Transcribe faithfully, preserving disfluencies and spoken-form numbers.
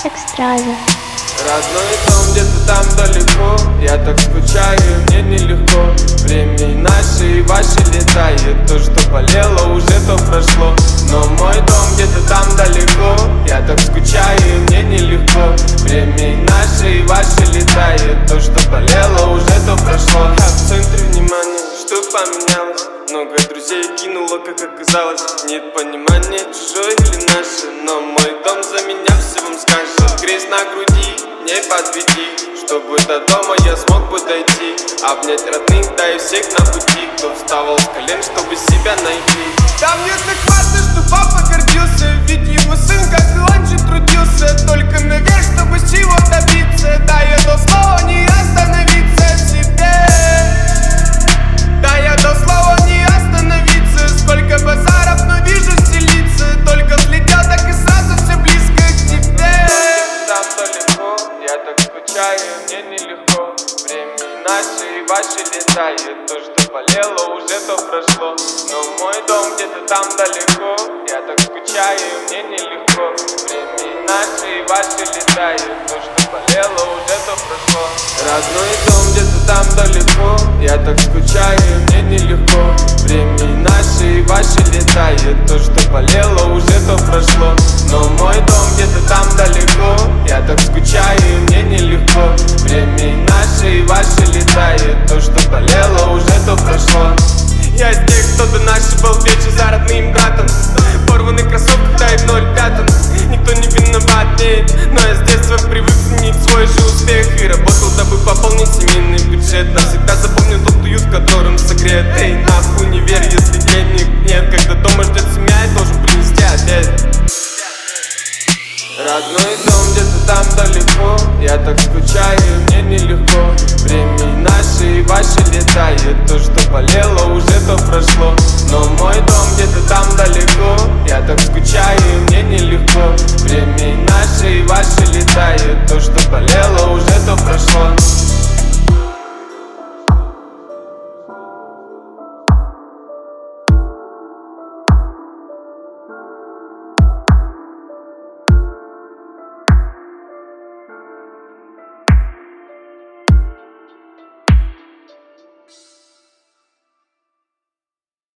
Экстраза. Родной дом где-то там далеко, я так скучаю, мне нелегко. Время и наше, и ваше летает. То, что болело, уже то прошло. Но мой дом где-то там далеко, я так скучаю, мне нелегко. Время и наше, и ваше летает. То, что болело, уже то прошло. Я в центре внимания, что поменялось? Много друзей кинуло, как оказалось. Нет понимания, чужое или наше. Но мой дом за меня все вам скажет. Крест на груди, не подведи, чтобы до дома я смог бы дойти. Обнять родных, да и всех на пути, кто вставал с колен, чтобы себя найти. Там нет хватит, что папа гордился, ведь его сын, как и он же, трудился. Только наверх, чтобы чего добиться. Да, я дал слово не остановиться в себе. Да, я дал слово не остановиться. Сколько базаров, но вижу стелиться. Только взлетел, так и сразу все близко к тебе. Там далеко, я так скучаю, мне нелегко. Время наше и ваше летает. То, что болело, уже то прошло. Но мой дом где-то там далеко, я так скучаю, мне нелегко. Время наше и ваше летает. То, что болело, уже то прошло. Родной дом где-то там далеко, я так скучаю, мне нелегко. Время наше и ваше летает. То, что болело, уже то прошло. Но мой дом где-то там далеко, я так скучаю, мне нелегко. Время наше и ваше летает. То, что болело, уже то прошло. Я из тех, кто до нашей был вечер за родным братом. Порванный кроссовках, да и в ноль пятом. Никто не виноват, нет, но я с детства привык ценить свой же успех. И работал, дабы пополнить семейный бюджет. Навсегда запомню тот уют, в котором согрет. Эй, нахуй не верь, если денег нет. Когда дома ждет семья, я должен принести обед. Родной дом где-то там далеко, я так скучаю, мне нелегко. Время наше и ваше летает. То, что болело, уже то прошло. Но мой дом где-то там